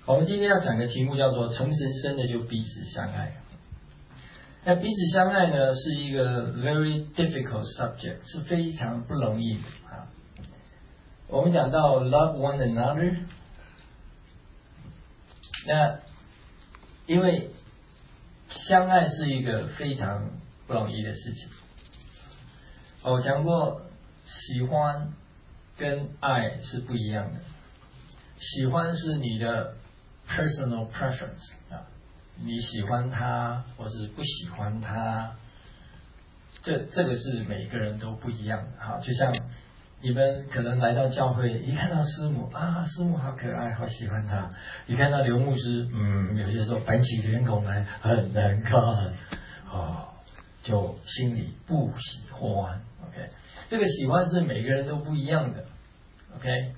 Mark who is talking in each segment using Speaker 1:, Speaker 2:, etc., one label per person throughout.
Speaker 1: 我们今天要讲的题目叫做从神生的就彼此相爱。那彼此相爱呢，是一个 very difficult subject， 是非常不容易的啊。我们讲到 love one another， 那因为相爱是一个非常不容易的事情。我讲过，喜欢跟爱是不一样的。喜欢是你的 personal preference 啊，你喜欢他或是不喜欢他，这个是每个人都不一样的哈。就像你们可能来到教会，一看到师母啊，师母好可爱，好喜欢他；一看到刘牧师，有些时候板起脸孔来很难看，就心里不喜欢。OK， 这个喜欢是每个人都不一样的。OK，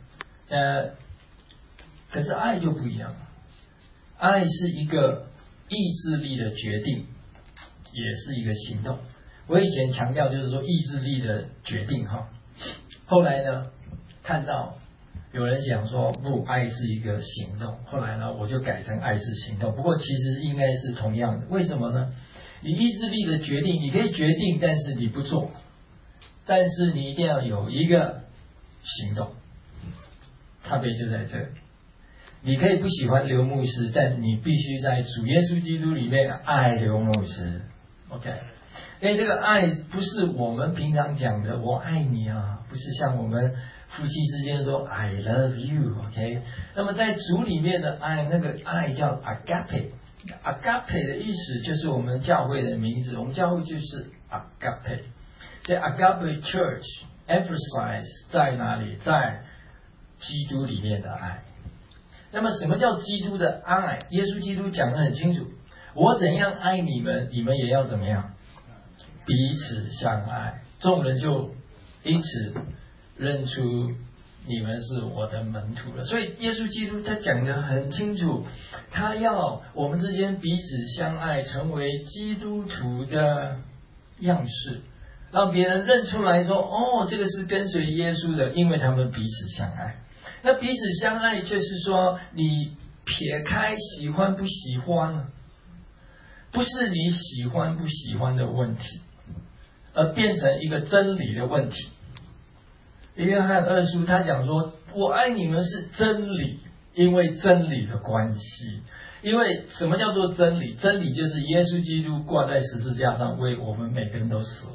Speaker 1: 可是爱就不一样了，爱是一个意志力的决定，也是一个行动。我以前强调就是说意志力的决定哈，后来呢看到有人讲说不，爱是一个行动，后来呢我就改成爱是行动。不过其实应该是同样的，为什么呢？你意志力的决定，你可以决定，但是你不做，但是你一定要有一个行动，差别就在这里。你可以不喜欢刘牧师，但你必须在主耶稣基督里面爱刘牧师。 OK， 因为这个爱不是我们平常讲的我爱你啊，不是像我们夫妻之间说 I love you。 OK， 那么在主里面的爱，那个爱叫 agape。 agape 的意思就是我们教会的名字，我们教会就是 agape。 这 agape church emphasize 在哪里？在基督里面的爱。那么什么叫基督的爱？耶稣基督讲得很清楚，我怎样爱你们，你们也要怎么样？彼此相爱。众人就因此认出你们是我的门徒了。所以耶稣基督他讲得很清楚，他要我们之间彼此相爱，成为基督徒的样式，让别人认出来说，哦，这个是跟随耶稣的，因为他们彼此相爱。那彼此相爱就是说，你撇开喜欢不喜欢，不是你喜欢不喜欢的问题，而变成一个真理的问题。约翰二书他讲说，我爱你们是真理，因为真理的关系。因为什么叫做真理？真理就是耶稣基督挂在十字架上，为我们每个人都死了。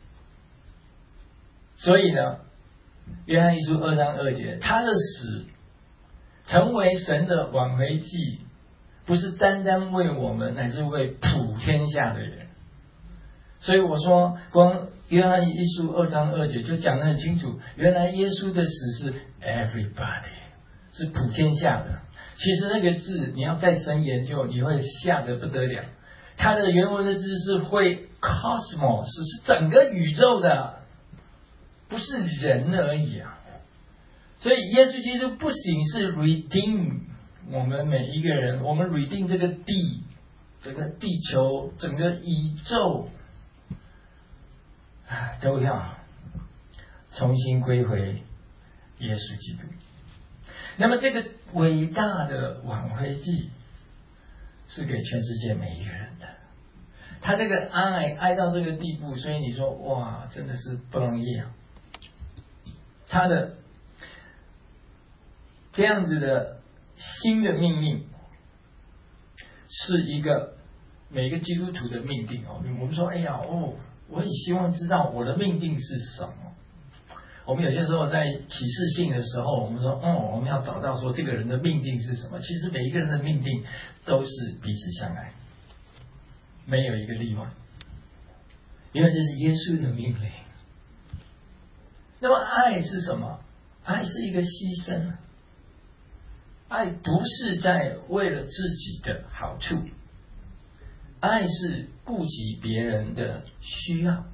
Speaker 1: 所以呢，约翰一书2章2节，他的死成为神的挽回祭，不是单单为我们，乃是为普天下的人。所以我说，光约翰一书2章2节就讲得很清楚，原来耶稣的死是 everybody， 是普天下的。其实那个字你要再深研究，你会吓得不得了。它的原文的字是会 cosmos， 是整个宇宙的，不是人而已啊。所以耶稣基督不仅是 redeem 我们每一个人，我们 redeem 这个地，整个地球，整个宇宙都要重新归回耶稣基督。那么这个伟大的挽回祭是给全世界每一个人的，他这个爱到这个地步，所以你说哇，真的是不容易啊。他的这样子的新的命令是一个每个基督徒的命定哦。我们说哎呀我很希望知道我的命定是什么。我们有些时候在启示性的时候，我们说我们要找到说这个人的命定是什么。其实每一个人的命定都是彼此相爱，没有一个例外，因为这是耶稣的命令。那么爱是什么？爱是一个牺牲，爱不是在为了自己的好处，爱是顾及别人的需要，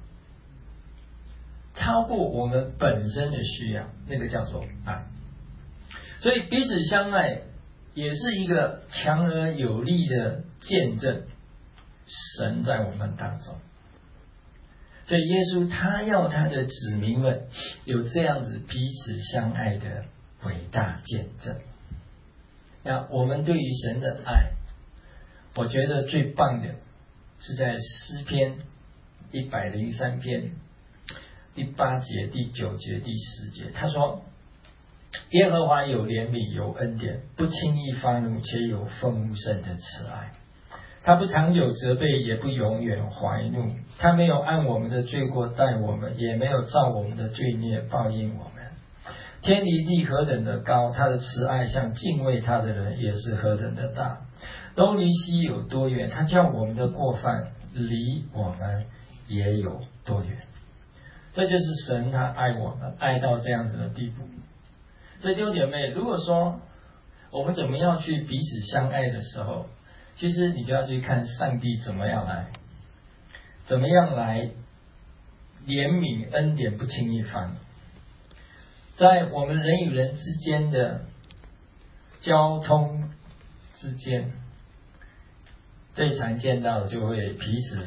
Speaker 1: 超过我们本身的需要，那个叫做爱。所以彼此相爱也是一个强而有力的见证神在我们当中。所以耶稣他要他的子民们有这样子彼此相爱的伟大见证。 那我们对于神的爱，我觉得最棒的是在诗篇103篇第8节、第9节、第10节，他说：耶和华有怜悯，有恩典，不轻易发怒，且有丰盛的慈爱。他不长久责备，也不永远怀怒。他没有按我们的罪过待我们，也没有照我们的罪孽报应我们。天离地何等的高，他的慈爱向敬畏他的人也是何等的大。东离西有多远，他叫我们的过犯离我们也有多远。这就是神他爱我们，爱到这样子的地步。所以弟兄姐妹，如果说我们怎么样去彼此相爱的时候，其实你就要去看上帝怎么样来怜悯恩典，不轻易发怒。在我们人与人之间的交通之间，最常见到的就会彼此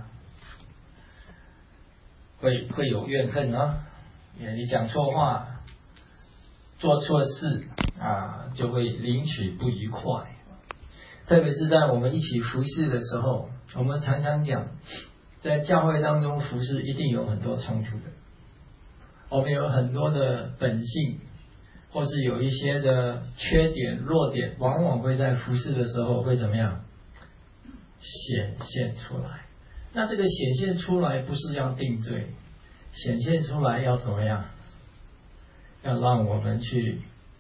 Speaker 1: 会有怨恨啊，你讲错话，做错事就会领取不愉快。特别是在我们一起服侍的时候，我们常常讲，在教会当中服侍一定有很多冲突的，我们有很多的本性，或是有一些的缺点弱点，往往会在服侍的时候会怎么样显现出来。那这个显现出来不是要定罪，显现出来要怎么样？要让我们去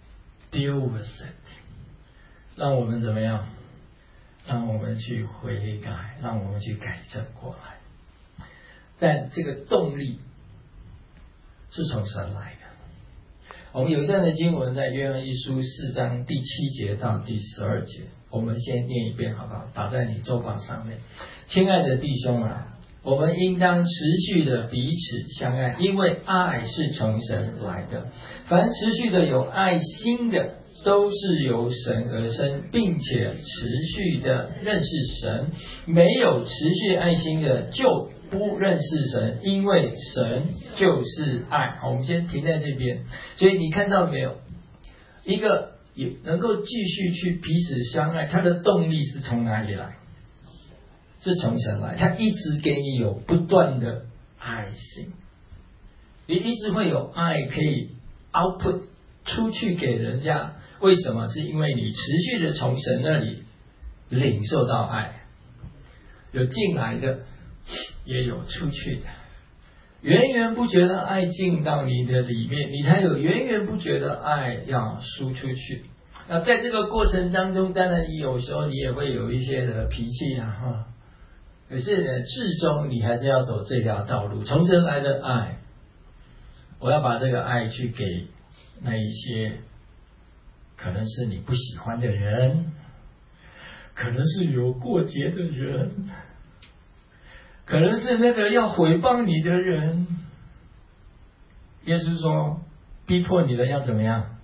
Speaker 1: deal with it， 让我们怎么样？让我们去悔改，让我们去改正过来。但这个动力是从神来的。我们有一段的经文在约翰一书4章第7节到第12节，我们先念一遍好不好？打在你周报上面。亲爱的弟兄啊，我们应当持续的彼此相爱，因为爱是从神来的。凡持续的有爱心的，都是由神而生，并且持续的认识神。没有持续爱心的，就不认识神，因为神就是爱。好，我们先停在这边。所以你看到没有，一个也能够继续去彼此相爱，它的动力是从哪里来？是从神来，他一直给你有不断的爱心，你一直会有爱可以 output 出去给人家。为什么？是因为你持续的从神那里领受到爱，有进来的，也有出去的，源源不绝的爱进到你的里面，你才有源源不绝的爱要输出去。那在这个过程当中，当然有时候你也会有一些的脾气可是呢，至终你还是要走这条道路，从神来的爱，我要把这个爱去给那一些可能是你不喜欢的人，可能是有过节的人，可能是那个要毁谤你的人。耶稣说，逼迫你的要怎么样？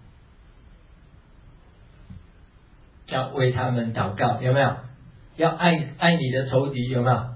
Speaker 1: 要为他们祷告，有没有？要爱你的仇敌，有没有？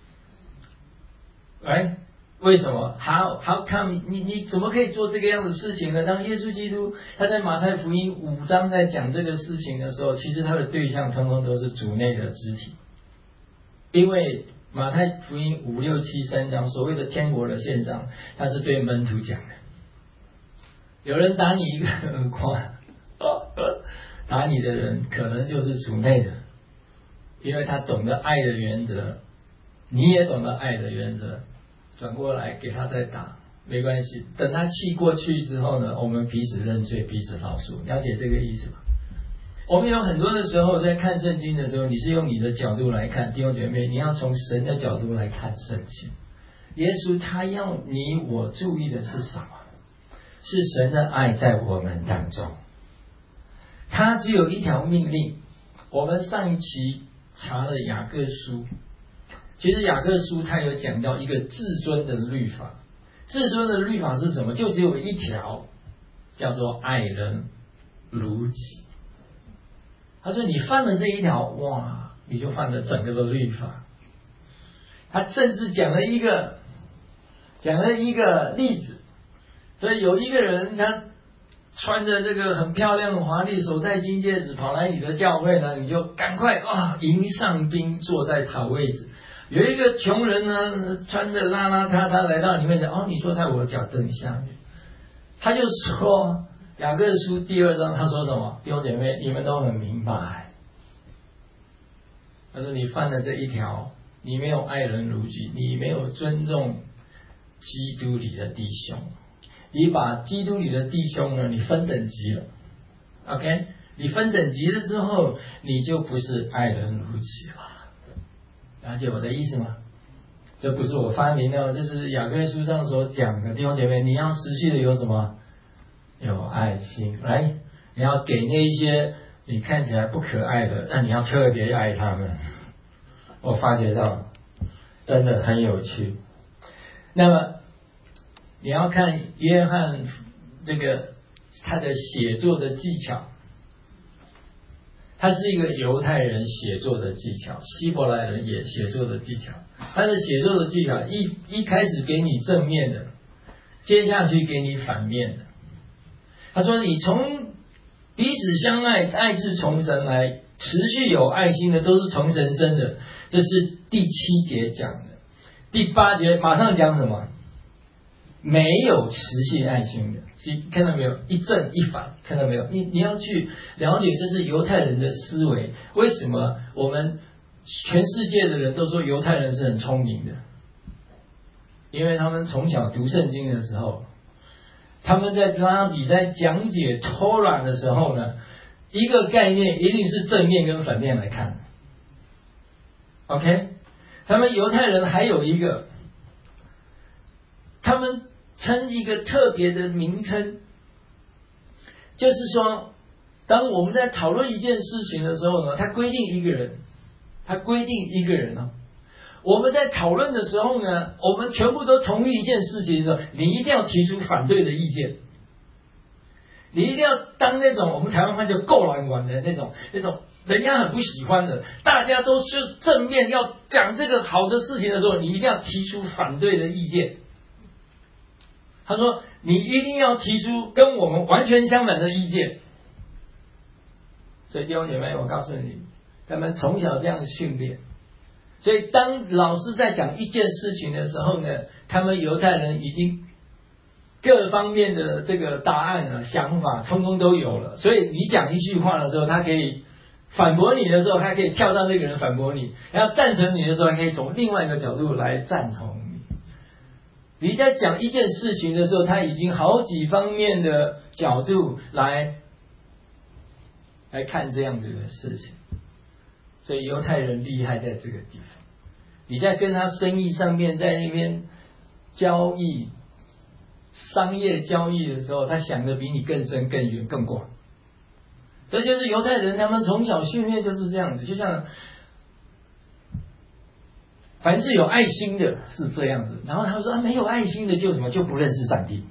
Speaker 1: 为什么 how come 你怎么可以做这个样的事情呢？当耶稣基督他在马太福音5章在讲这个事情的时候，其实他的对象通通都是主内的肢体。因为马太福音5、6、7、3章所谓的天国的宪章，他是对门徒讲的。有人打你一个耳光，打你的人可能就是主内的，因为他懂得爱的原则，你也懂得爱的原则，转过来给他再打没关系。等他气过去之后呢，我们彼此认罪，彼此饶恕。了解这个意思吗？我们有很多的时候在看圣经的时候，你是用你的角度来看，弟兄姐妹，你要从神的角度来看圣经。耶稣他要你我注意的是什么？是神的爱在我们当中。他只有一条命令。我们上一期查了雅各书，其实雅各书他有讲到一个至尊的律法。至尊的律法是什么？就只有一条，叫做爱人如己。他说你犯了这一条，哇，你就犯了整个的律法。他甚至讲了一个例子。所以有一个人，他穿着这个很漂亮的华丽手戴金戒指跑来你的教会呢，你就赶快迎上宾坐在好位置。有一个穷人呢，穿着邋邋遢遢来到你面前，你坐在我的脚凳下面。他就说雅各书第2章，他说什么？弟兄姐妹，你们都很明白。他说你犯了这一条，你没有爱人如己，你没有尊重基督里的弟兄，你把基督里的弟兄呢，你分等级了。OK， 你分等级了之后，你就不是爱人如己了。了解我的意思吗？这不是我发明的，这是雅各书上所讲的。弟兄姐妹，你要持续的有什么？有爱心，来，你要给那一些你看起来不可爱的，但你要特别爱他们。我发觉到真的很有趣。那么你要看约翰这个他的写作的技巧，他是一个犹太人写作的技巧，希伯来人也写作的技巧。他的写作的技巧一开始给你正面的，接下去给你反面的。他说你从彼此相爱，爱是从神来，持续有爱心的都是从神生的，这是第7节讲的。第8节马上讲什么？没有持续爱心的，看到没有？一正一反，看到没有？你要去了解，这是犹太人的思维。为什么我们全世界的人都说犹太人是很聪明的？因为他们从小读圣经的时候，他们在拉比在讲解 Torah 的时候呢，一个概念一定是正面跟反面来看。OK， 他们犹太人还有一个，他们称一个特别的名称，就是说，当我们在讨论一件事情的时候呢，他规定一个人我们在讨论的时候呢，我们全部都同意一件事情的时候，你一定要提出反对的意见，你一定要当那种我们台湾话叫够懒玩的那种人家很不喜欢的，大家都是正面要讲这个好的事情的时候，你一定要提出反对的意见。他说你一定要提出跟我们完全相反的意见。所以弟兄姐妹，我告诉你，他们从小这样训练，所以当老师在讲一件事情的时候呢，他们犹太人已经各方面的这个答案想法通通都有了，所以你讲一句话的时候，他可以反驳你的时候，他可以跳到那个人反驳你，然后赞成你的时候，他可以从另外一个角度来赞同你。你在讲一件事情的时候，他已经好几方面的角度来看这样子的事情。所以犹太人厉害在这个地方，你在跟他生意上面在那边交易商业交易的时候，他想的比你更深更远更广。这就是犹太人他们从小训练就是这样子，就像凡是有爱心的是这样子，然后他们说没有爱心的就什么就不认识上帝。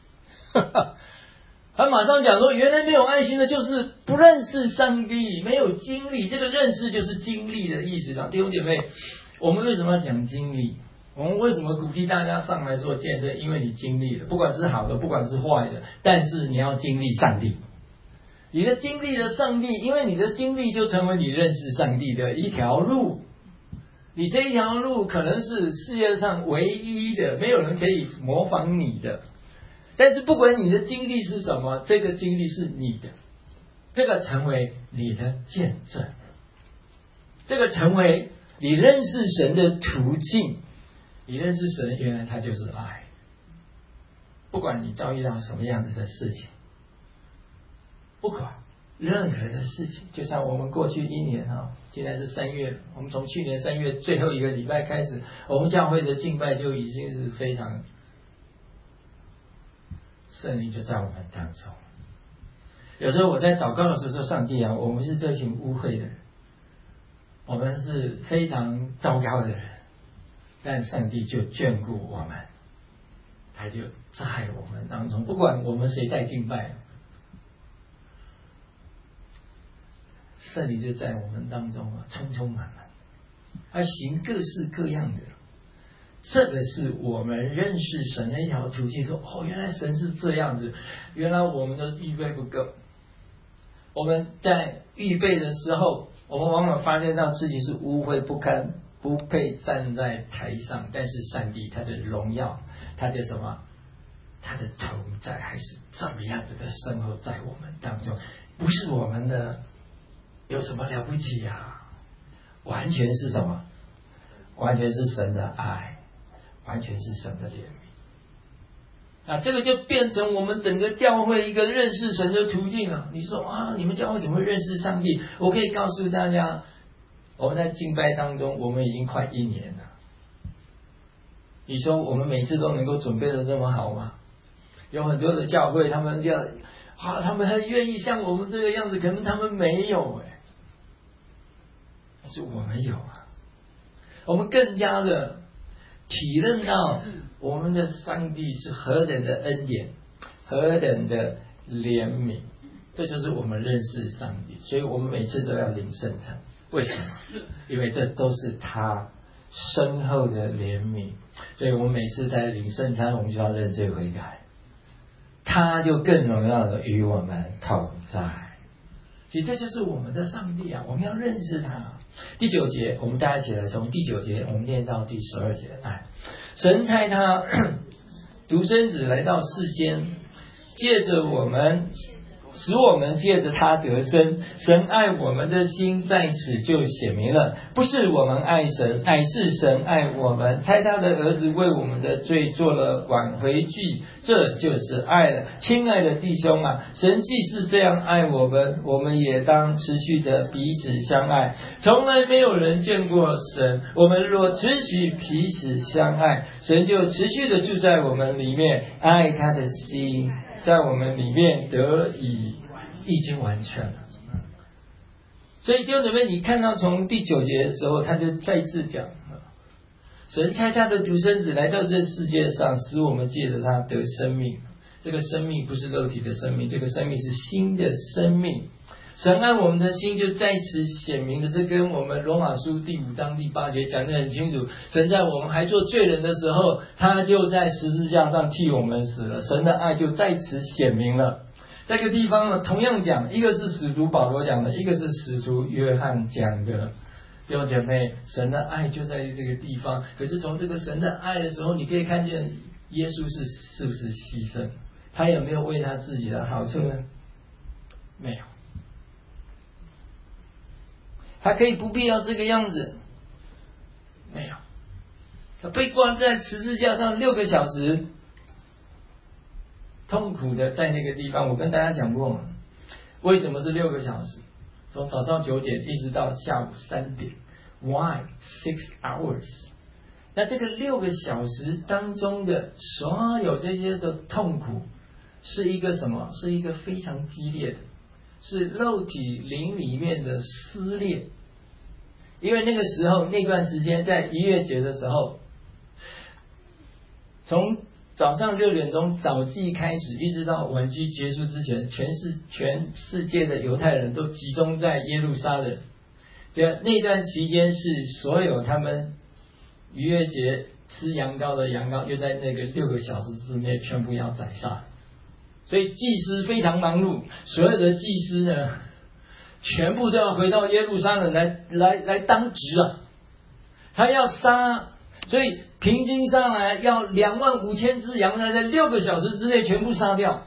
Speaker 1: 他马上讲说，原来没有爱心的就是不认识上帝，没有经历。这个认识就是经历的意思。弟兄姐妹，我们为什么要讲经历？我们为什么鼓励大家上来做见证？因为你经历了，不管是好的，不管是坏的，但是你要经历上帝。你的经历了上帝，因为你的经历就成为你认识上帝的一条路。你这一条路可能是世界上唯一的，没有人可以模仿你的。但是不管你的经历是什么，这个经历是你的，这个成为你的见证，这个成为你认识神的途径。你认识神，原来他就是爱。不管你遭遇到什么样子的事情，不管任何的事情，就像我们过去1年现在是3月，我们从去年3月最后一个礼拜开始，我们教会的敬拜就已经是非常圣灵就在我们当中。有时候我在祷告的时候说，上帝我们是这群污秽的人，我们是非常糟糕的人，但上帝就眷顾我们，他就在我们当中，不管我们谁带敬拜，圣灵就在我们当中充充满满，行各式各样的这个是我们认识神的一条途径，说哦，原来神是这样子，原来我们的预备不够。我们在预备的时候，我们往往发现到自己是污秽不堪，不配站在台上，但是上帝他的荣耀，他的什么，他的同在还是这么样子的深厚在我们当中，不是我们的有什么了不起啊，完全是什么？完全是神的爱，完全是神的怜悯。这个就变成我们整个教会一个认识神的途径了。你说啊，你们教会怎么会认识上帝？我可以告诉大家，我们在敬拜当中，我们已经快1年了。你说我们每次都能够准备的这么好吗？有很多的教会，他们他们很愿意像我们这个样子，可能他们没有但是我们有啊。我们更加的体认到我们的上帝是何等的恩典，何等的怜悯，这就是我们认识上帝。所以我们每次都要领圣餐，为什么？因为这都是他深厚的怜悯。所以我们每次在领圣餐，我们就要认罪悔改，他就更荣耀的与我们同在。其实这就是我们的上帝啊，我们要认识他。第9节，我们大家一起来从第9节我们念到第12节。神差他独生子来到世间，借着我们，使我们借着他得生。神爱我们的心在此就显明了，不是我们爱神，乃是神爱我们，差他的儿子为我们的罪做了挽回祭，这就是爱了。亲爱的弟兄啊，神既是这样爱我们，我们也当持续的彼此相爱。从来没有人见过神，我们若持续彼此相爱，神就持续的住在我们里面，爱他的心在我们里面得以已经完全了。所以弟兄姊妹，你看到从第9节的时候，他就再次讲，神差他的独生子来到这世界上，使我们借着他得生命。这个生命不是肉体的生命，这个生命是新的生命。神爱我们的心就在此显明了，这跟我们罗马书第5章第8节讲得很清楚。神在我们还做罪人的时候，他就在十字架上替我们死了，神的爱就在此显明了。这个地方呢，同样讲，一个是使徒保罗讲的，一个是使徒约翰讲的。弟兄姐妹，神的爱就在这个地方。可是从这个神的爱的时候，你可以看见耶稣是不是牺牲？他有没有为他自己的好处呢？没有。他可以不必要这个样子，没有。他被挂在十字架上6个小时，痛苦的在那个地方。我跟大家讲过，为什么是6个小时？从早上9点一直到下午3点 ，Why 6 hours？ 那这个6个小时当中的所有这些的痛苦，是一个什么？是一个非常激烈的，是肉体灵里面的撕裂。因为那个时候那段时间在逾越节的时候，从早上6点钟早祭开始，一直到晚祭结束之前，全世界的犹太人都集中在耶路撒冷。那段期间是所有他们逾越节吃羊羔的羊羔，又在那个6个小时之内全部要宰杀。所以祭司非常忙碌，所有的祭司呢，全部都要回到耶路撒冷来当值啊！他要杀，所以平均上来要25000只羊呢，在6个小时之内全部杀掉。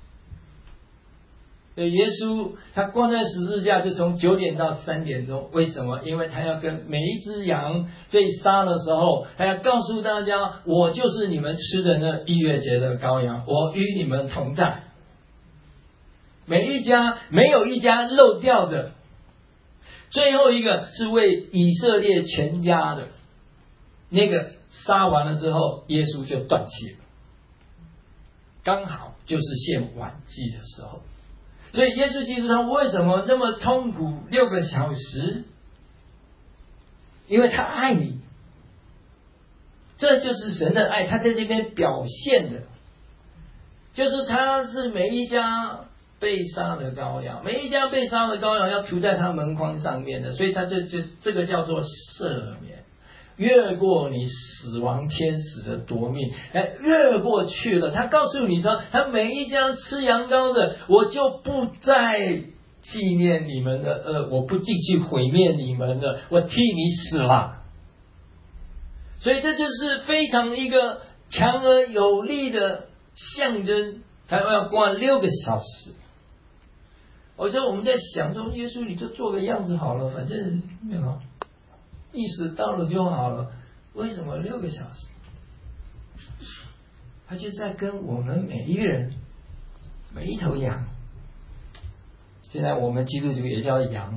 Speaker 1: 所以耶稣他挂在十字架就从9点到3点钟，为什么？因为他要跟每一只羊被杀的时候，他要告诉大家，我就是你们吃的那逾越节的羔羊，我与你们同在。每一家没有一家漏掉的。最后一个是为以色列全家的，那个杀完了之后，耶稣就断气了，刚好就是献晚祭的时候。所以耶稣基督他为什么那么痛苦6个小时？因为他爱你，这就是神的爱。他在这边表现的，就是他是每一家被杀的羔羊，每一家被杀的羔羊要涂在他门框上面的，所以他这个叫做赦免。 越过你死亡天使的夺命，越过去了。他告诉你说，他每一家吃羊羔的，我就不再纪念你们的恶，我不继续毁灭你们了，我替你死了。所以这就是非常一个强而有力的象征。他要挂6个小时。我说我们在想说，耶稣你就做个样子好了，反正意识到了就好了。为什么6个小时？他就在跟我们每一个人，每一头羊。现在我们基督徒也叫羊，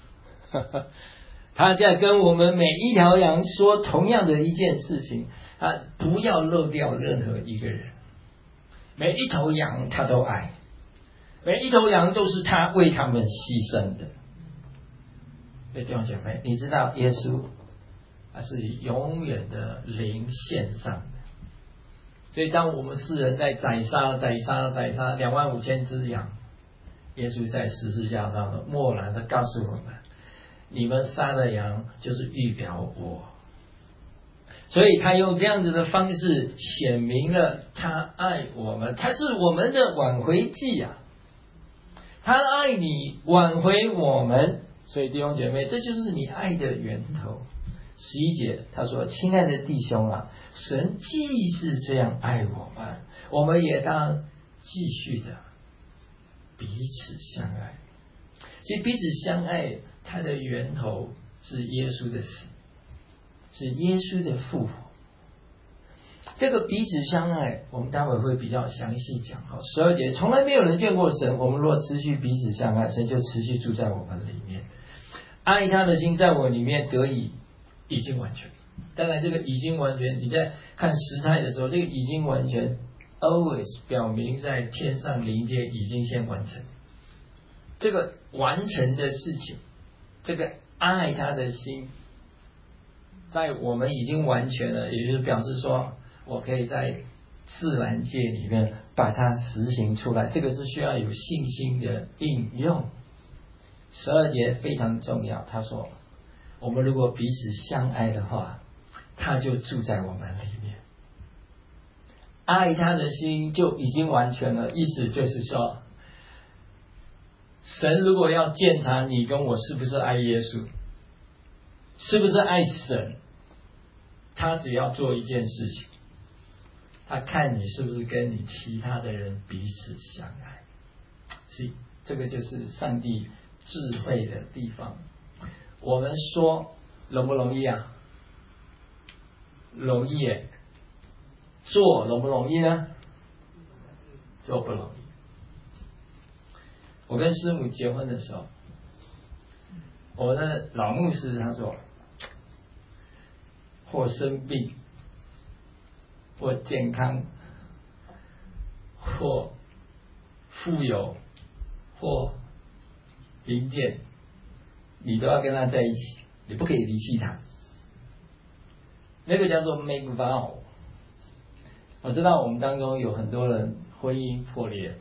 Speaker 1: 他在跟我们每一条羊说同样的一件事情，他不要漏掉任何一个人。每一头羊他都爱，每一头羊都是他为他们牺牲的。所以弟兄姐妹，你知道耶稣他是以永远的灵献上的。所以当我们世人在宰杀25000只羊，耶稣在十字架上的默然的告诉我们，你们杀的羊就是预表我。所以他用这样子的方式显明了他爱我们，他是我们的挽回祭啊，他爱你，挽回我们。所以弟兄姐妹，这就是你爱的源头。11节他说，亲爱的弟兄啊，神既是这样爱我们，我们也当继续的彼此相爱。其实彼此相爱它的源头是耶稣的死，是耶稣的复活。这个彼此相爱我们待会会比较详细讲。12节，从来没有人见过神，我们若持续彼此相爱，神就持续住在我们里面，爱他的心在我里面得以已经完全。当然这个已经完全，你在看时态的时候，这个已经完全 always 表明在天上灵界已经先完成。这个完成的事情，这个爱他的心在我们已经完全了，也就是表示说我可以在自然界里面把它实行出来。这个是需要有信心的应用。12节非常重要，他说我们如果彼此相爱的话，他就住在我们里面，爱他的心就已经完全了。意思就是说，神如果要检查你跟我是不是爱耶稣，是不是爱神，他只要做一件事情，他看你是不是跟你其他的人彼此相爱。所以这个就是上帝智慧的地方。我们说容不容易啊？容易耶。做容不容易呢？做不容易。我跟师母结婚的时候，我们的老牧师他说，或生病，或健康，或富有，或贫贱，你都要跟他在一起，你不可以离弃他。那个叫做 make vow。 我知道我们当中有很多人婚姻破裂，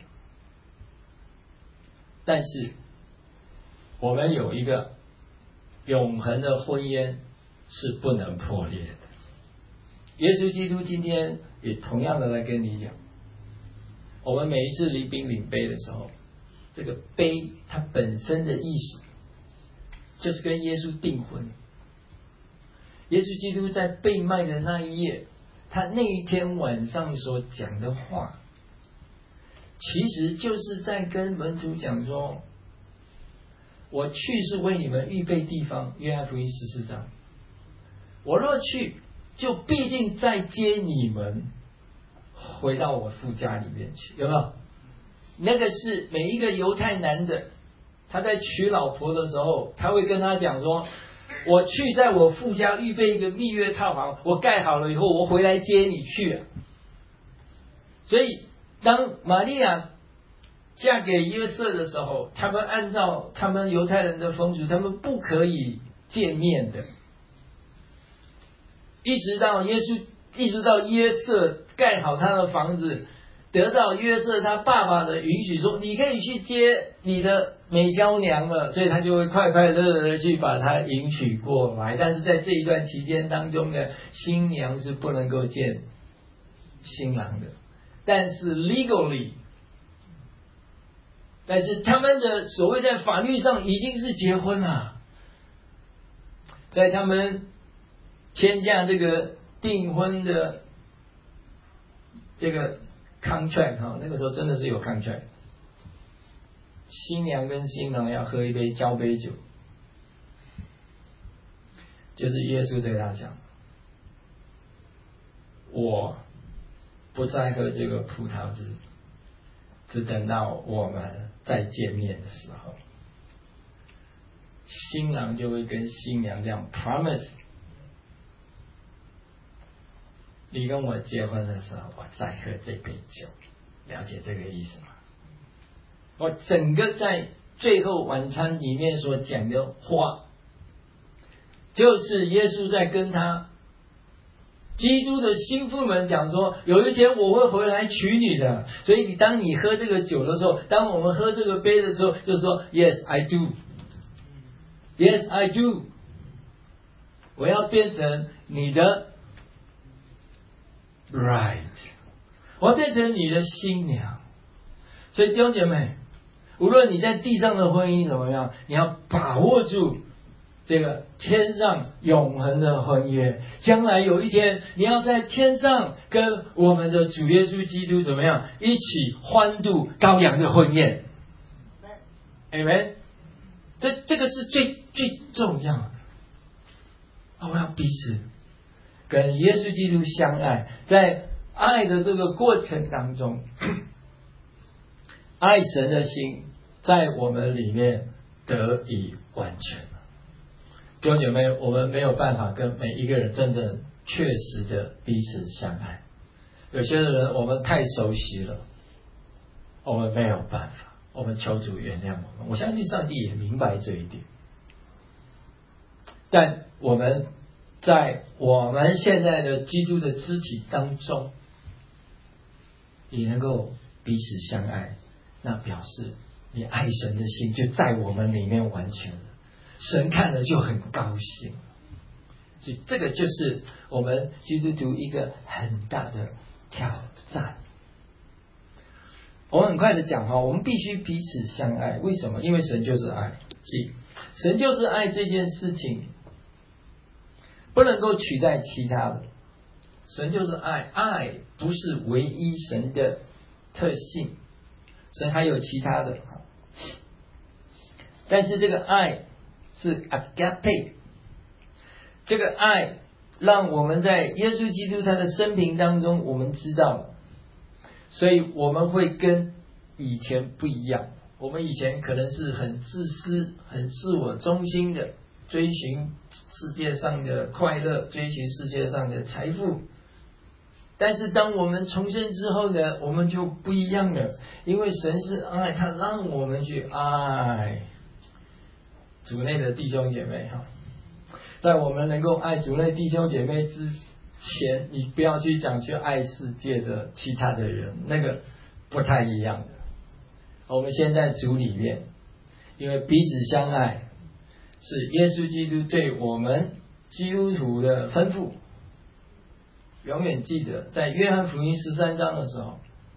Speaker 1: 但是我们有一个永恒的婚姻是不能破裂的。耶稣基督今天也同样的来跟你讲，我们每一次离饼领杯的时候，这个杯它本身的意思就是跟耶稣订婚。耶稣基督在被卖的那一夜，他那一天晚上所讲的话，其实就是在跟门徒讲说，我去是为你们预备地方，约翰福音14章，我若去就必定再接你们回到我父家里面去。有没有？那个是每一个犹太男的，他在娶老婆的时候，他会跟他讲说，我去在我父家预备一个蜜月套房，我盖好了以后，我回来接你去。所以当玛利亚嫁给约瑟的时候，他们按照他们犹太人的风俗，他们不可以见面的。一直到约瑟盖好他的房子，得到约瑟他爸爸的允许，说你可以去接你的美娇娘了，所以他就会快快乐乐的去把她迎娶过来。但是在这一段期间当中呢，新娘是不能够见新郎的，但是 legally， 但是他们的所谓在法律上已经是结婚了，在他们签下这个订婚的这个 contract 哈，那个时候真的是有 contract。新娘跟新郎要喝一杯交杯酒，就是耶稣对他讲：“我不再喝这个葡萄汁，只等到我们再见面的时候。”新郎就会跟新娘这样 promise： 你跟我结婚的时候，我再喝这杯酒。了解这个意思吗？我整个在最后晚餐里面所讲的话，就是耶稣在跟他基督的心腹们讲说，有一天我会回来娶你的，所以当你喝这个酒的时候，当我们喝这个杯的时候，就说 Yes I do， Yes I do， 我要变成你的 bride， 我要变成你的新娘。所以弟兄姐妹，无论你在地上的婚姻怎么样，你要把握住这个天上永恒的婚约。将来有一天，你要在天上跟我们的主耶稣基督怎么样，一起欢度羔羊的婚宴。Amen。这个是最重要的。我要彼此跟耶稣基督相爱，在爱的这个过程当中，爱神的心在我们里面得以完全。弟兄姐妹，我们没有办法跟每一个人真正确实的彼此相爱。有些人我们太熟悉了，我们没有办法。我们求主原谅我们。我相信上帝也明白这一点。但我们在我们现在的基督的肢体当中，也能够彼此相爱，那表示你爱神的心就在我们里面完全了。神看了就很高兴，所以这个就是我们基督徒一个很大的挑战。我很快的讲哈，我们必须彼此相爱。为什么？因为神就是爱。神就是爱这件事情不能够取代其他的。神就是爱，爱不是唯一神的特性，神还有其他的。但是这个爱是 agape， 这个爱让我们在耶稣基督他的生平当中，我们知道，所以我们会跟以前不一样。我们以前可能是很自私、很自我中心的，追寻世界上的快乐，追寻世界上的财富。但是当我们重生之后呢，我们就不一样了，因为神是爱，他让我们去爱主内的弟兄姐妹哈。在我们能够爱主内弟兄姐妹之前，你不要去讲去爱世界的其他的人，那个不太一样的。我们现在主里面，因为彼此相爱是耶稣基督对我们基督徒的吩咐。永远记得在约翰福音13章的时候，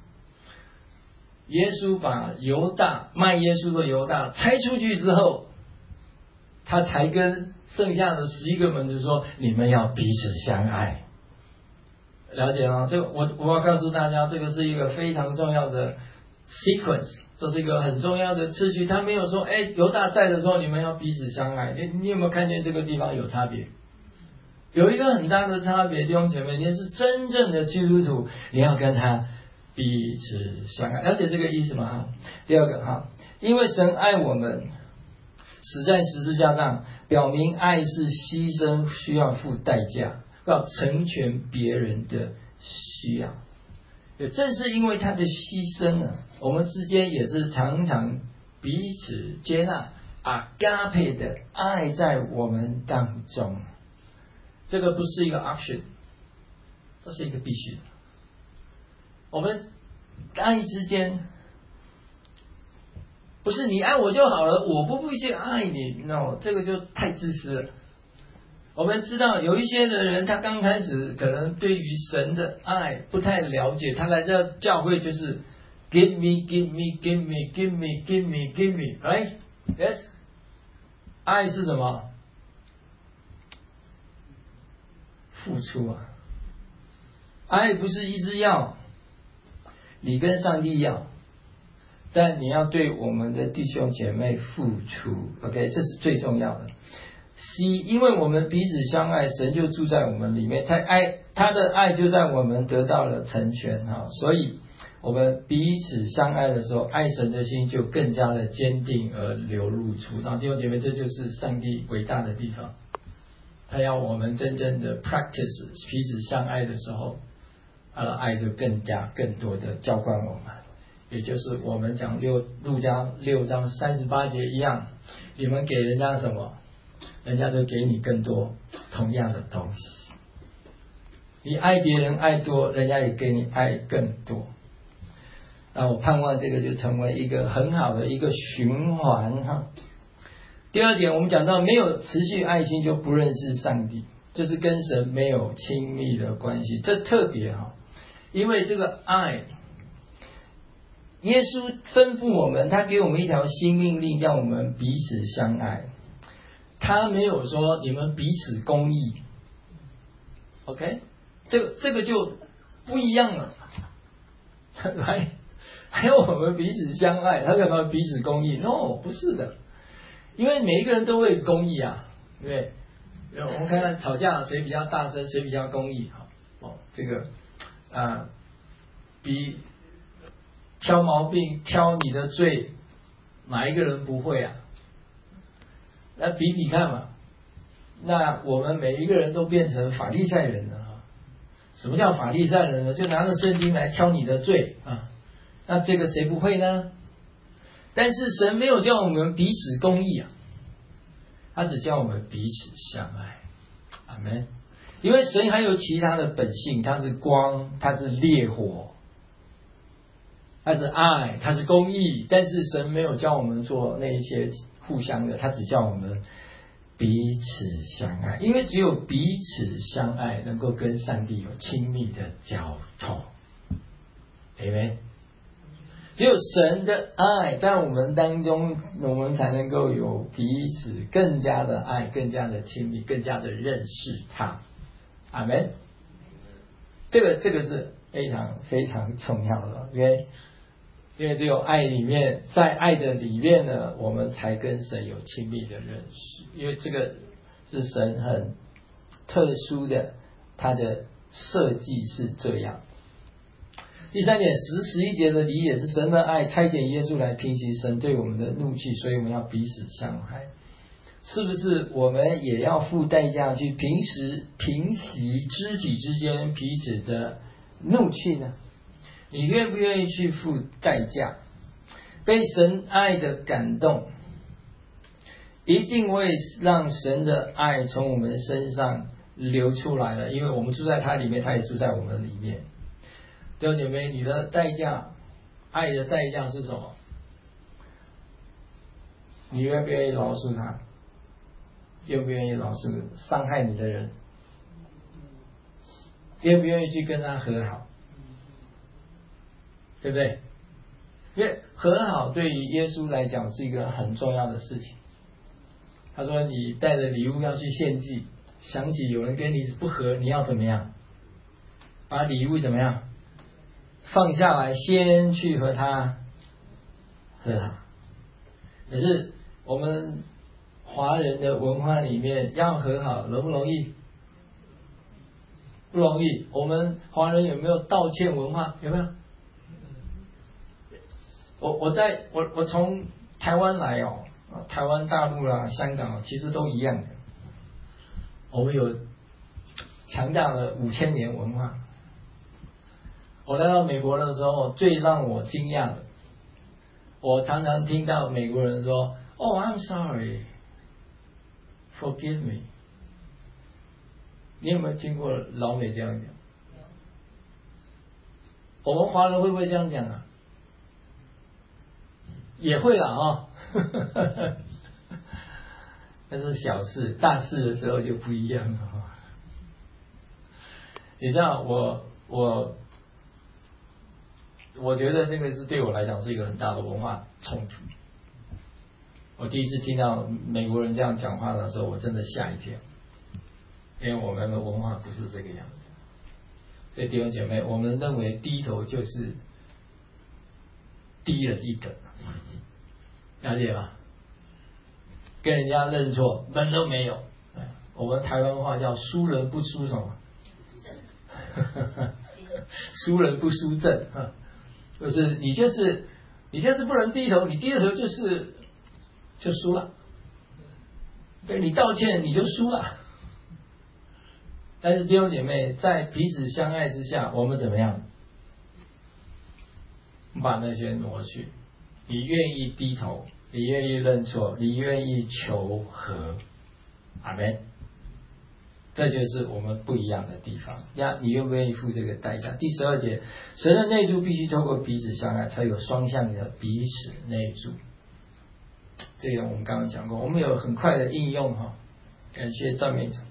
Speaker 1: 耶稣把犹大卖耶稣的犹大拆出去之后，他才跟剩下的11个门徒说，你们要彼此相爱。了解吗？这个我要告诉大家，这个是一个非常重要的 sequence， 这是一个很重要的次序。他没有说犹大在的时候你们要彼此相爱。你有没有看见这个地方有差别？有一个很大的差别，弟兄姐妹，你是真正的基督徒，你要跟他彼此相爱。了解这个意思吗？第二个因为神爱我们，死在十字架上，表明爱是牺牲，需要付代价，要成全别人的需要。也正是因为他的牺牲呢，我们之间也是常常彼此接纳，agape的爱在我们当中。这个不是一个 option， 这是一个必须的。我们爱之间不是你爱我就好了，我不必去爱你 ，no， 这个就太自私了。我们知道有一些的人，他刚开始可能对于神的爱不太了解，他来这教会就是 give me give me give me give me give me give me，right？ Yes， 爱是什么？付出啊！爱不是一直要，你跟上帝要，但你要对我们的弟兄姐妹付出 ，OK， 这是最重要的。C， 因为我们彼此相爱，神就住在我们里面，他的爱就在我们得到了成全哈，所以我们彼此相爱的时候，爱神的心就更加的坚定而流露出。然后弟兄姐妹，这就是上帝伟大的地方，他要我们真正的 practice 彼此相爱的时候，他的爱就更多的浇灌我们，也就是我们讲路加6章38节一样，你们给人家什么，人家就给你更多同样的东西。你爱别人爱多，人家也给你爱更多。那我盼望这个就成为一个很好的一个循环哈。第二点，我们讲到没有持续爱心就不认识上帝，就是跟神没有亲密的关系。这特别哈，因为这个爱，耶稣吩咐我们，他给我们一条新命令，让我们彼此相爱。他没有说你们彼此公义 ，OK， 这个就不一样了。来，还有我们彼此相爱，他干嘛彼此公义 ？No， 不是的，因为每一个人都会公义啊，对不对？我们看看吵架谁比较大声，谁比较公义，这个比挑毛病、挑你的罪，哪一个人不会啊？那比比看嘛，那我们每一个人都变成法利赛人了啊！什么叫法利赛人呢？就拿着圣经来挑你的罪啊！那这个谁不会呢？但是神没有叫我们彼此公义啊，他只叫我们彼此相爱。阿们。因为神还有其他的本性，他是光，他是烈火，他是爱，他是公义，但是神没有叫我们做那一些互相的，他只叫我们彼此相爱，因为只有彼此相爱，能够跟上帝有亲密的交通。Amen。只有神的爱在我们当中，我们才能够有彼此更加的爱，更加的亲密，更加的认识他。阿们。这个是非常非常重要的，因为只有爱里面，在爱的里面呢，我们才跟神有亲密的认识。因为这个是神很特殊的，他的设计是这样。第三点，11节的理解是神的爱差遣耶稣来平息神对我们的怒气，所以我们要彼此相爱。是不是我们也要付代价去平息肢体之间彼此的怒气呢？你愿不愿意去付代价？被神爱的感动，一定会让神的爱从我们身上流出来了，因为我们住在他里面，他也住在我们里面。弟兄姐妹，你的代价，爱的代价是什么？你愿不愿意饶恕他？愿不愿意饶恕伤害你的人？愿不愿意去跟他和好？对不对？因为和好对于耶稣来讲是一个很重要的事情。他说你带着礼物要去献祭，想起有人跟你不和，你要怎么样？把礼物怎么样？放下来，先去和他和好。可是我们华人的文化里面要和好容不容易？不容易。我们华人有没有道歉文化？有没有？我从台湾来哦，台湾、大陆啦、香港其实都一样的。我们有强大的5000年文化。我来到美国的时候，最让我惊讶的，我常常听到美国人说 ：“Oh, I'm sorry, forgive me。”你有没有听过老美这样讲？我们华人会不会这样讲啊？ 也会啦哈，那是小事，大事的时候就不一样了哈。你知道我觉得那个是对我来讲是一个很大的文化冲突。我第一次听到美国人这样讲话的时候，我真的吓一跳，因为我们的文化不是这个样子。所以弟兄姐妹，我们认为低头就是低人一等，了解吧？跟人家认错门都没有。我们台湾话叫输人不输什么？输人不输阵，就是你就是不能低头，你低着头就输了。对，你道歉你就输了。但是弟兄姐妹，在彼此相爱之下，我们怎么样？把那些挪去。你愿意低头，你愿意认错，你愿意求和，阿们。这就是我们不一样的地方呀！你愿不愿意付这个代价？第12节，神的内住必须透过彼此相爱，才有双向的彼此内住。这个我们刚刚讲过，我们有很快的应用哈。感谢赞美主。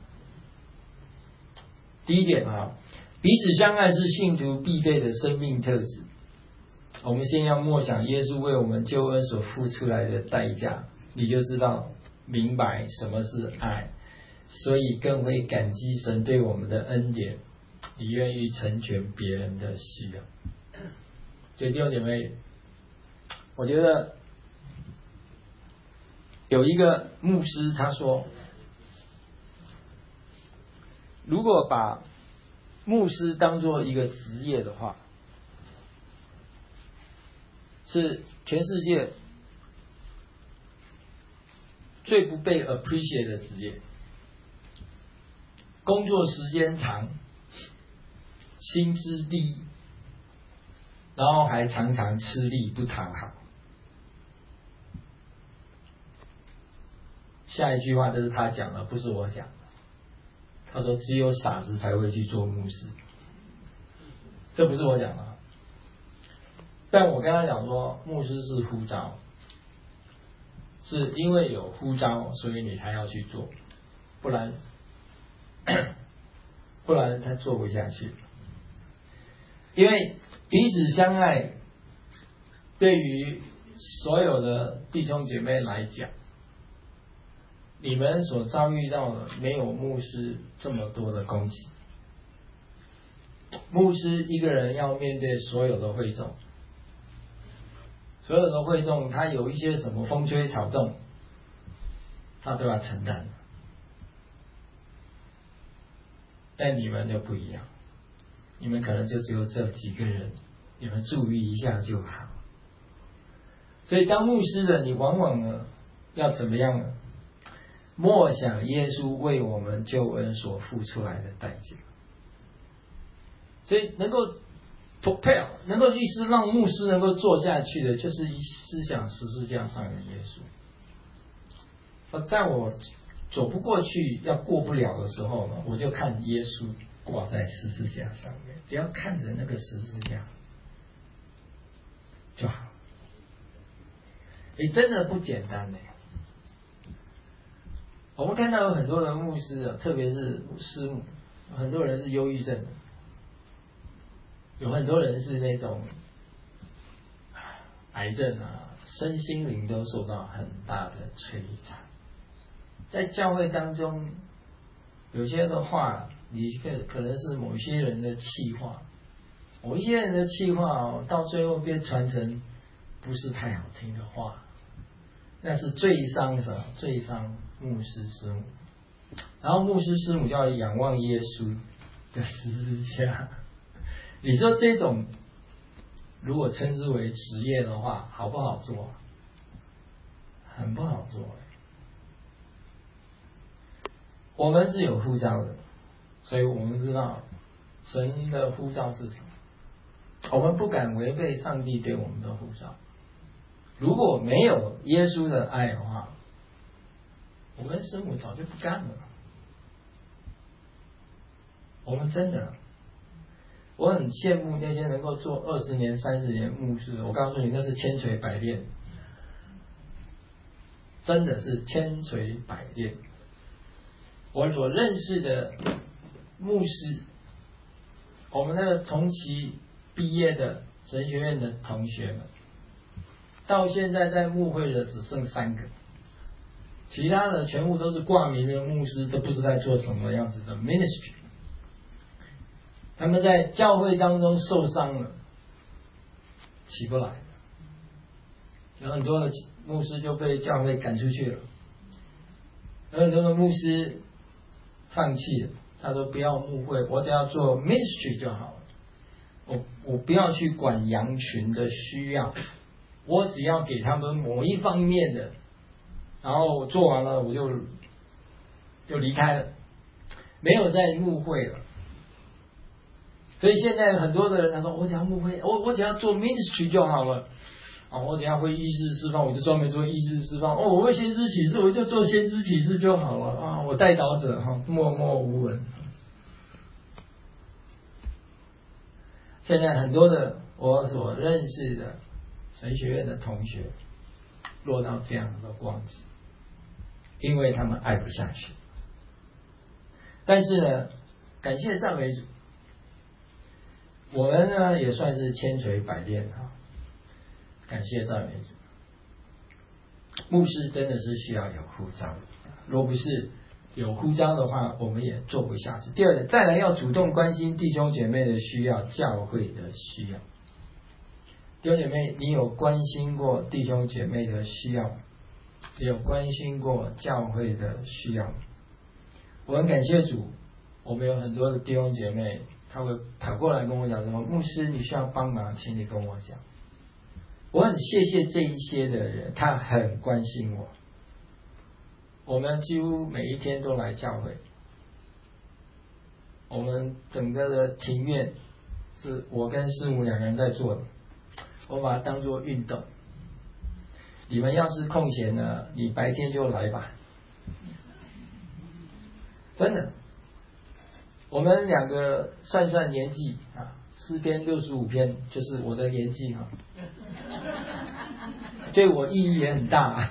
Speaker 1: 第一点啊，彼此相爱是信徒必备的生命特质。我们先要默想耶稣为我们救恩所付出来的代价，你就知道明白什么是爱。所以更会感激神对我们的恩典，你愿意成全别人的需要。所以弟兄姐妹，我觉得有一个牧师他说，如果把牧师当作一个职业的话，是全世界最不被 appreciate 的职业。工作时间长，薪资低，然后还常常吃力不讨好。下一句话就是他讲的，不是我讲的。他说只有傻子才会去做牧师，这不是我讲的。但我跟他讲说，牧师是呼召，是因为有呼召，所以你才要去做，不然他做不下去。因为彼此相爱，对于所有的弟兄姐妹来讲，你们所遭遇到的没有牧师这么多的攻击。牧师一个人要面对所有的会众，所有的会众他有一些什么风吹草动，他都要承担。但你们就不一样，你们可能就只有这几个人，你们注意一下就好。所以当牧师的你往往呢要怎么样呢？默想耶稣为我们救恩所付出来的代价。所以能够 propel， 能够意思让牧师能够做下去的，就是思想十字架上的耶稣。在我走不过去要过不了的时候呢，我就看耶稣挂在十字架上面，只要看着那个十字架就好。真的不简单呢。我们看到有很多的牧师啊，特别是师母，很多人是忧郁症的，有很多人是那种癌症啊，身心灵都受到很大的摧残。在教会当中，有些的话，你可能是某些人的气话，某一些人的气话到最后被传成不是太好听的话，那是最伤什么？最伤牧师师母。然后牧师师母就要仰望耶稣的十字架。你说这种如果称之为职业的话，好不好做？很不好做。我们是有呼召的，所以我们知道神的呼召是什么。我们不敢违背上帝对我们的呼召。如果没有耶稣的爱的话，我跟师母早就不干了。我们真的，我很羡慕那些能够做20年、30年牧师。我告诉你，那是千锤百炼。 真的是千锤百炼。我所认识的牧师，我们那个同期毕业的神学院的同学们，到现在在牧会的只剩3个，其他的全部都是挂名的牧师，都不知道做什么样子的 ministry。他们在教会当中受伤了，起不来，有很多的牧师就被教会赶出去了，有很多的牧师放弃了，他说不要牧会，我只要做 ministry 就好了，我不要去管羊群的需要，我只要给他们某一方面的，然后做完了我就离开了，没有在牧会了。所以现在很多的人他说我只要牧会，我只要做 ministry 就好了，我只要会医治释放，我就专门做医治释放，我会先知启示，我就做先知启示就好了，我代祷者默默无闻。现在很多的我所认识的神学院的同学落到这样的光景，因为他们爱不下去。但是呢，感谢赞美主，我们呢也算是千锤百炼感谢赞美主。牧师真的是需要有呼召，若不是有呼召的话，我们也做不下去。第二个，再来要主动关心弟兄姐妹的需要，教会的需要。弟兄姐妹，你有关心过弟兄姐妹的需要吗？你有关心过教会的需要吗？我很感谢主，我们有很多的弟兄姐妹，他会跑过来跟我讲说，牧师你需要帮忙，请你跟我讲。我很谢谢这一些的人，他很关心我。我们几乎每一天都来教会，我们整个的庭院是我跟师母2个人在做的，我把它当作运动。你们要是空闲呢，你白天就来吧，真的。我们2个算算年纪诗篇65篇就是我的年纪对我意义也很大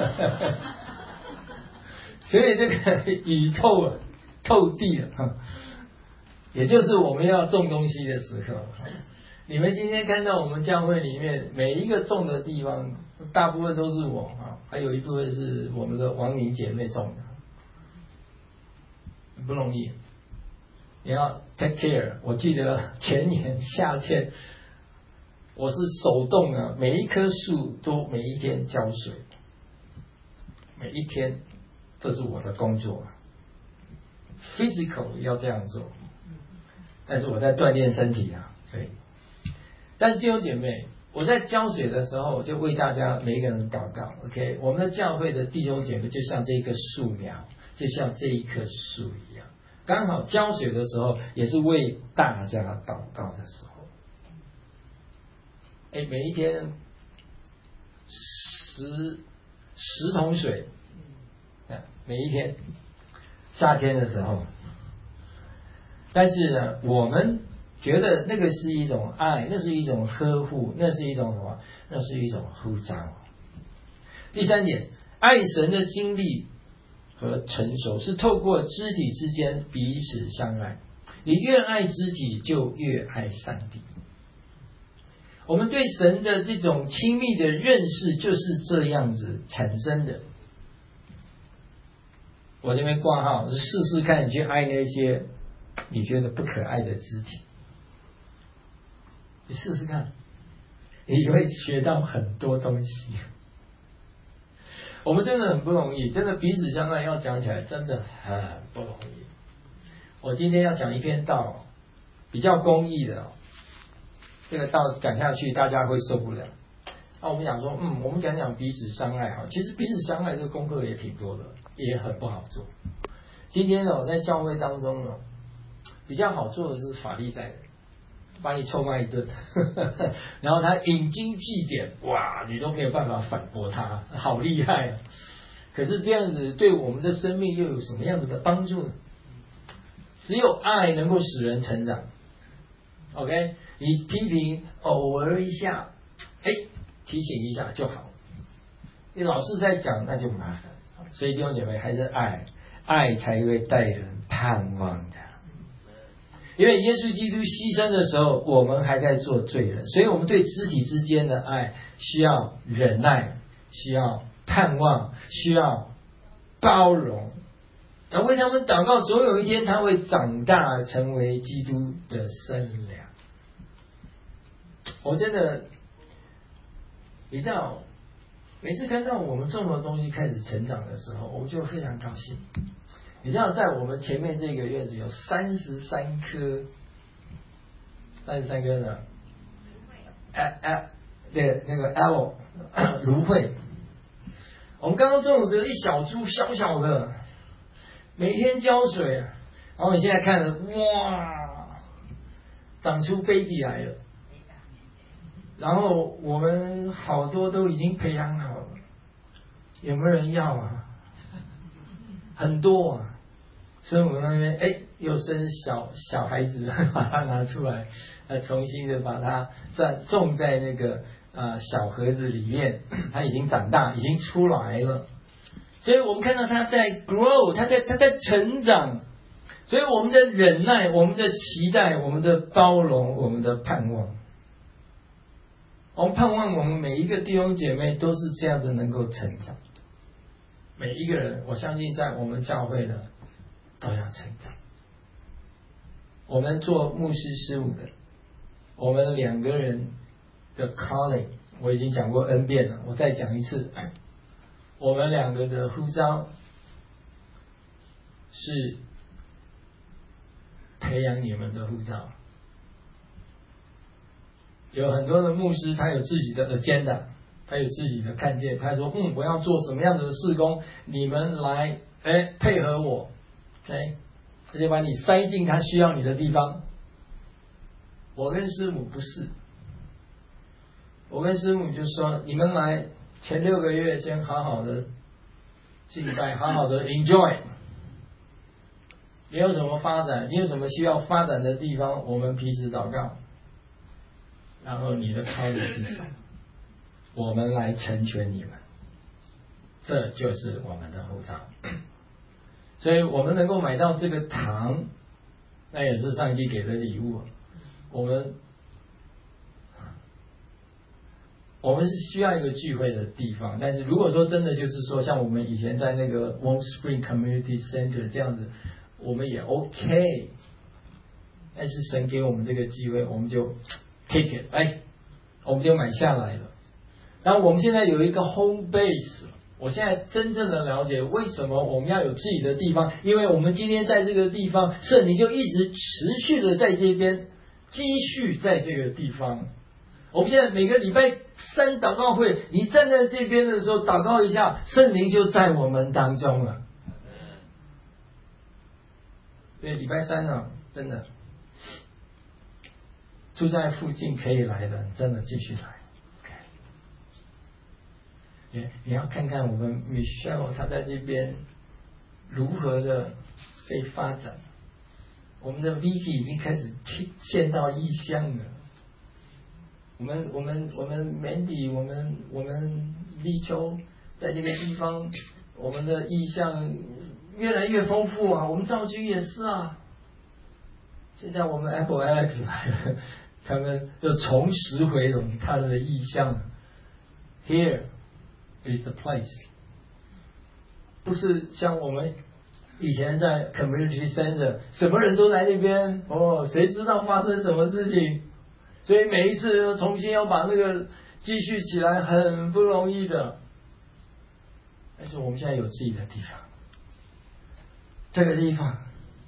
Speaker 1: 所以这个雨透地了也就是我们要种东西的时候。你们今天看到我们教会里面每一个种的地方，大部分都是我还有一部分是我们的王宁姐妹种的，很不容易。你要 take care。 我记得前年夏天，我是手动每一棵树都每一天浇水，每一天，这是我的工作，physical 要这样做，但是我在锻炼身体所以，但是弟兄姐妹，我在浇水的时候，我就为大家每一个人祷告 ，OK？ 我们的教会的弟兄姐妹就像这个树苗，就像这一棵树一样，刚好浇水的时候也是为大家祷告的时候。每一天10桶水，每一天夏天的时候。但是呢，我们觉得那个是一种爱，那是一种呵护，那是一种什么？那是一种呼召。第3点，爱神的经历和成熟是透过肢体之间彼此相爱，你越爱肢体就越爱上帝。我们对神的这种亲密的认识就是这样子产生的。我这边挂号是试试看，你去爱那些你觉得不可爱的肢体，你试试看，你会学到很多东西。我们真的很不容易，真的彼此相爱要讲起来真的很不容易。我今天要讲一篇道，比较公益的这个道讲下去大家会受不了。我们讲说我们讲彼此相爱其实彼此相爱这个功课也挺多的，也很不好做。今天在教会当中比较好做的是法利赛人，把你臭骂一顿然后他引经据典，哇，你都没有办法反驳他，好厉害可是这样子对我们的生命又有什么样子的帮助呢？只有爱能够使人成长。 OK， 你批评偶尔一下提醒一下就好， 你老是在讲，那就麻烦。所以弟兄姐妹，还是爱才会带人盼望的。因为耶稣基督牺牲的时候，我们还在做罪人，所以我们对肢体之间的爱需要忍耐，需要盼望，需要包容。要为他们祷告，总有一天他会长大，成为基督的身量。我真的，你知道，每次看到我们种的东西开始成长的时候，我就非常高兴。你知道，在我们前面这个院子有33棵的对，那个 apple 芦荟。我们刚刚种的时候一小株小小的，每天浇水，然后你现在看了，哇，长出 baby 来了。然后我们好多都已经培养好了，有没有人要啊？很多啊。所以我们那边又生小孩子，把它拿出来，重新的把它种在那个小盒子里面，它已经长大，已经出来了。所以我们看到它在 grow， 它在成长。所以我们的忍耐，我们的期待，我们的包容，我们的盼望，我们盼望我们每一个弟兄姐妹都是这样子能够成长。每一个人，我相信在我们教会的都要成长。我们做牧师师母的，我们2个人的 calling 我已经讲过 N 遍了，我再讲一次。我们2个的呼召是培养你们的呼召。有很多的牧师他有自己的 agenda， 他有自己的看见，他说我要做什么样的事工，你们来配合我，他就把你塞进他需要你的地方。我跟师母不是，我跟师母就说，你们来前6个月先好好的敬拜，好好的 enjoy。你有什么发展，你有什么需要发展的地方，我们彼此祷告。然后你的靠力是什么？我们来成全你们，这就是我们的呼召。所以我们能够买到这个糖，那也是上帝给的礼物。我们是需要一个聚会的地方，但是如果说真的就是说像我们以前在那个 Warm Spring Community Center 这样子，我们也 OK。但是神给我们这个机会，我们就 take it， 我们就买下来了。然后我们现在有一个 home base， 我现在真正的了解为什么我们要有自己的地方，因为我们今天在这个地方，圣灵就一直持续的在这边积蓄在这个地方。我们现在每个礼拜3祷告会，你站在这边的时候祷告一下，圣灵就在我们当中了。对，礼拜3啊，真的住在附近可以来的，真的继续来。你要看看我们 Michelle 她在这边如何的被发展。我们的 Vicky 已经开始见到异象了。我们 Mandy， 我们立秋在这个地方，我们的意象越来越丰富啊。我们赵军也是啊。现在我们 Apple Alex 来了，他们就重拾回他们的意象。Here is the place， 不是像我们以前在 Community Center， 什么人都来那边，谁知道发生什么事情？所以每一次重新要把那个继续起来，很不容易的。但是我们现在有自己的地方，这个地方，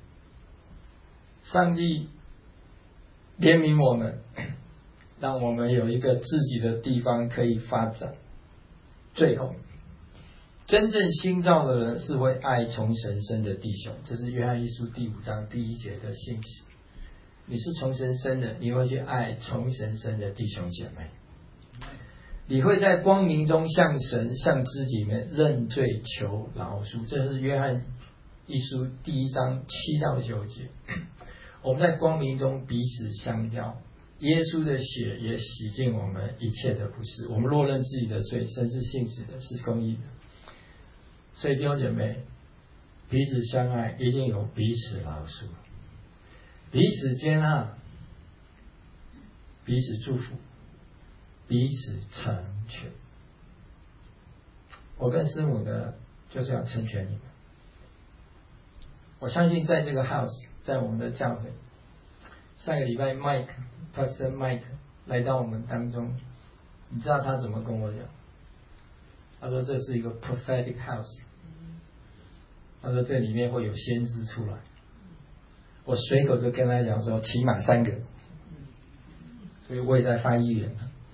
Speaker 1: 上帝怜悯我们，让我们有一个自己的地方可以发展。最后，真正新造的人是会爱从神生的弟兄，这是约翰一书第5章第1节的信息。你是从神生的，你会去爱从神生的弟兄姐妹，你会在光明中向神向知己们认罪求饶恕，这是约翰一书第1章7到9节。我们在光明中彼此相交， 耶稣的血也洗净我们一切的不是。我们若认自己的罪，神是信实的，是公义的。所以弟兄姐妹，彼此相爱，一定有彼此饶恕，彼此接纳，彼此祝福，彼此成全。我跟师母呢，就是要成全你们。我相信在这个 house， 在我们的教会，上个礼拜 Pastor Mike 来到我们当中，你知道他怎么跟我讲？他说这是一个 prophetic house， 他说这里面会有先知出来。我随口就跟他讲说，起码3个，所以我也在发预言。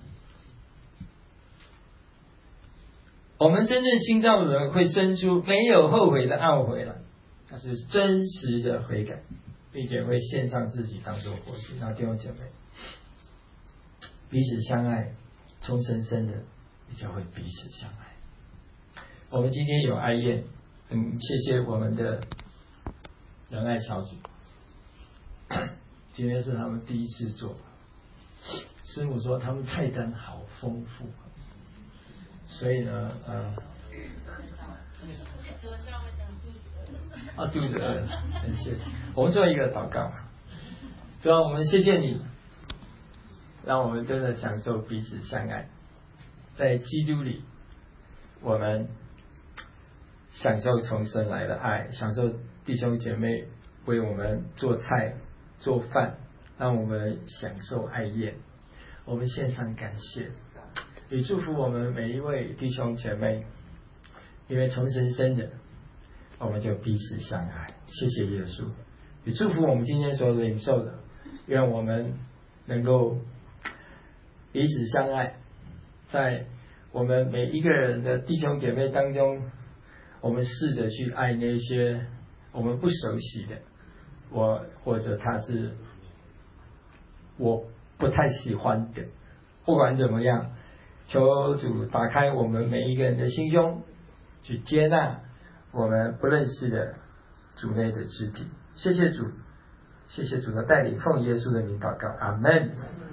Speaker 1: 我们真正新造的人会生出没有后悔的懊悔来，那是真实的悔改，并且会献上自己当作活祭。那弟兄姐妹，彼此相爱，从神生的，你就会彼此相爱。我们今天有爱宴，谢谢我们的仁爱小组，今天是他们第一次做。师母说他们菜单好丰富，所以呢，肚子饿，很谢谢。我们做一个祷告，主要我们谢谢你，让我们真的享受彼此相爱，在基督里，我们享受从神来的爱，享受弟兄姐妹为我们做菜做饭，让我们享受爱宴。我们献上感谢，也祝福我们每一位弟兄姐妹，因为从神生的，我们就彼此相爱。谢谢耶稣，也祝福我们今天所领受的，愿我们能够彼此相爱，在我们每一个人的弟兄姐妹当中，我们试着去爱那些我们不熟悉的，或者他是我不太喜欢的。不管怎么样，求主打开我们每一个人的心胸，去接纳我们不认识的主内的肢体。谢谢主，谢谢主的带领，奉耶稣的名祷告，阿们。